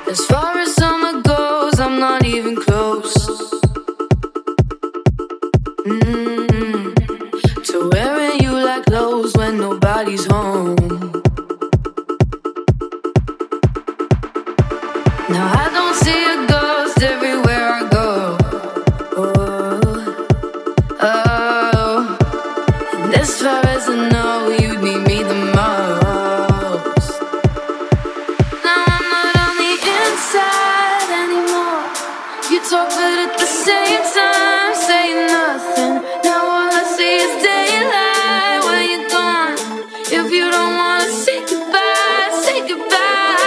As far as summer goes, I'm not even close to wearing you like clothes when nobody's home. Now I don't see a ghost everywhere I go. And as far as I know, you'd need me the most. Now I'm not on the inside anymore. You talk but at the same time say nothing. Now all I see is daylight when you're gone. If you don't wanna say goodbye, say goodbye.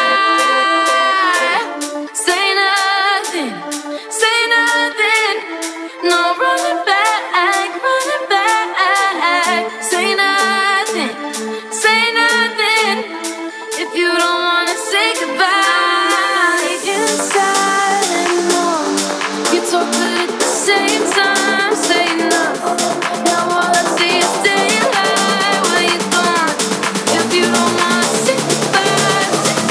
Say nothing, say nothing. No running back, running back. Say nothing, say nothing. If you don't wanna say goodbye, inside anymore. You talk but at the same time say nothing. Now all I see is daylight when you're gone. If you don't wanna say goodbye,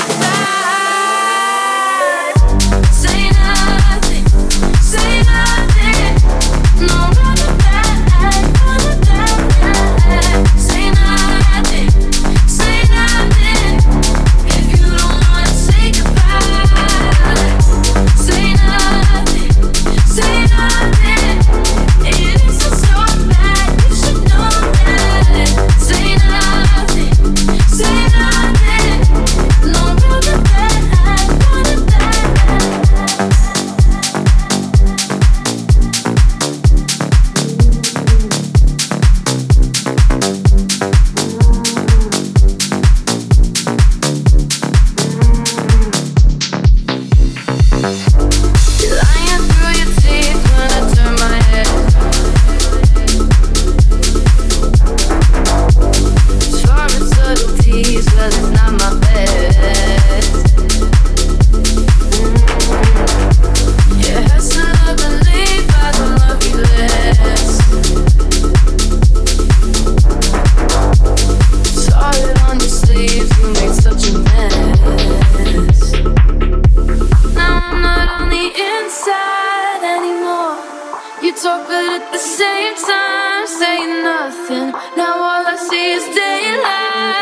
say nothing, say nothing. No running back, running back. Say nothing, say nothing. If you don't wanna say goodbye, say nothing, say nothing. It isn't so bad, you should know that. Say nothing, say nothing. No running back, running back. Lying through your teeth when I turn my head. As far as subtleties, well, it's not my best. You hustle, I believe I don't love you less. Saw it on your sleeves, you made such a mess. Now I'm not on the inside anymore. You talk but at the same time say nothing. Now all I see is daylight